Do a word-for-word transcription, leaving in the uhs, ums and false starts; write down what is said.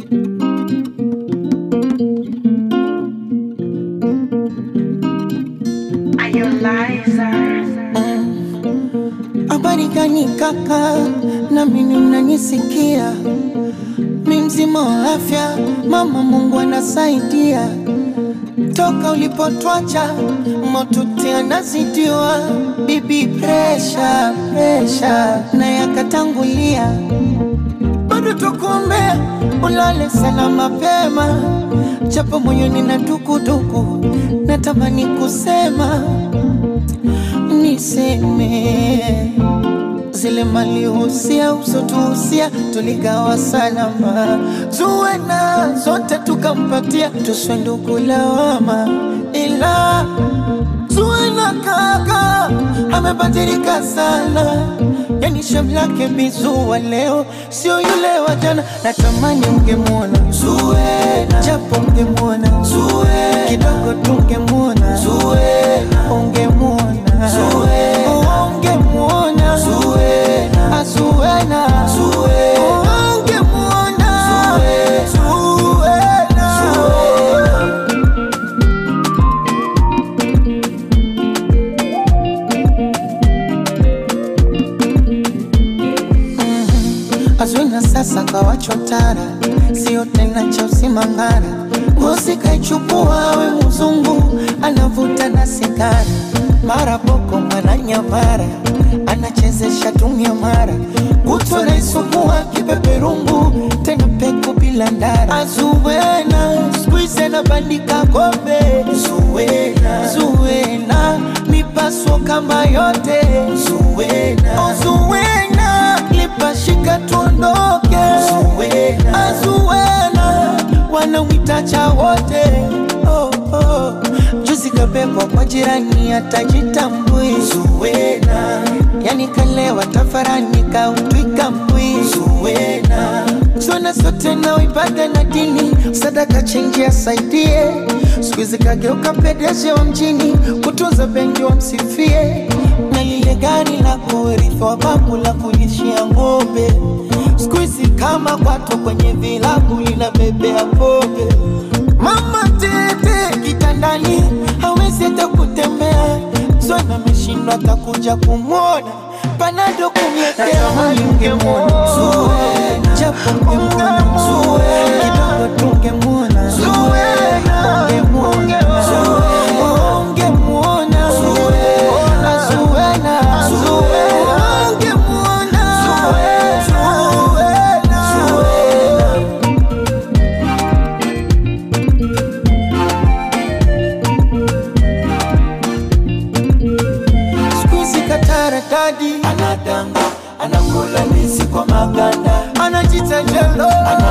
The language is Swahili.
Habari gani kaka, na mimi mnanisikia? Mimi mzima wa afya, mama Mungu anasaidia. Toka ulipotwacha, motuti anazidiwa. Bibi pressure, pressure, na yakatangulia. Bado tukuombea, ulale sana mapema. Japo moyoni na dukuduku, natamani kusema niseme zile mali husia usotuhusia tuligawa salama. Zuena zote tukampatia, tuswe ndugu lawama. Ila Zuena kaka amebadilika sana, yani shamlake bizuwa leo sio yule wa jana. Natamani ungemwona Zuena, japo ungemwona Zuena, kidogo tungemwona Zuena, ungemwona Zuena, ungemwona Zuena, Zuena, Zuena, ungemwona Zuena, Zuena. Azuena sasa kawachotara, sio tena cha usimangara. Ngozi kaichukua we mzungu, anavuta na sigara. Mara boko mara nyamara, anachezesha tumia mara. Kutwa na isukua kipeperungu, tena peku bila ndara. Azuena, squeeze na bandika kombe. Zuena, Zuena, mipaso kama yote. Zuena, oh Zuena, lipashika tuondoke. Zuena, Azuena, wanawitacha wote. Oh, oh. Juzi kabebwa kwa jirani atajitambui. Zuena, yani kalewa tafarani kautwika mbui. Zuena, Zuena sote na ibada na dini, sadaka chenji asaidie. Sikuizi kageuka pedeje wa mjini, kutunza bengi wa msifie. Na lile gari la kurithi wa babu la kulishia ng'ombe, sikuizi kama kwato kwenye vilabu linabebea pombe. Mama tete kitandani, hawezi hata kutembea. Zuena ameshindwa atakuja kumwona, panado kumletea. Ungemwona Zuena, japo ungemwona Zuena, kidogo tungemwona Zuena, ungemwona Zuena, ungemwona Zuena, Zuena, Zuena, ungemwona Zuena, Zuena. Squeeze katara dadi, anadanga, anakula nisi kwa maganda, anajita jello.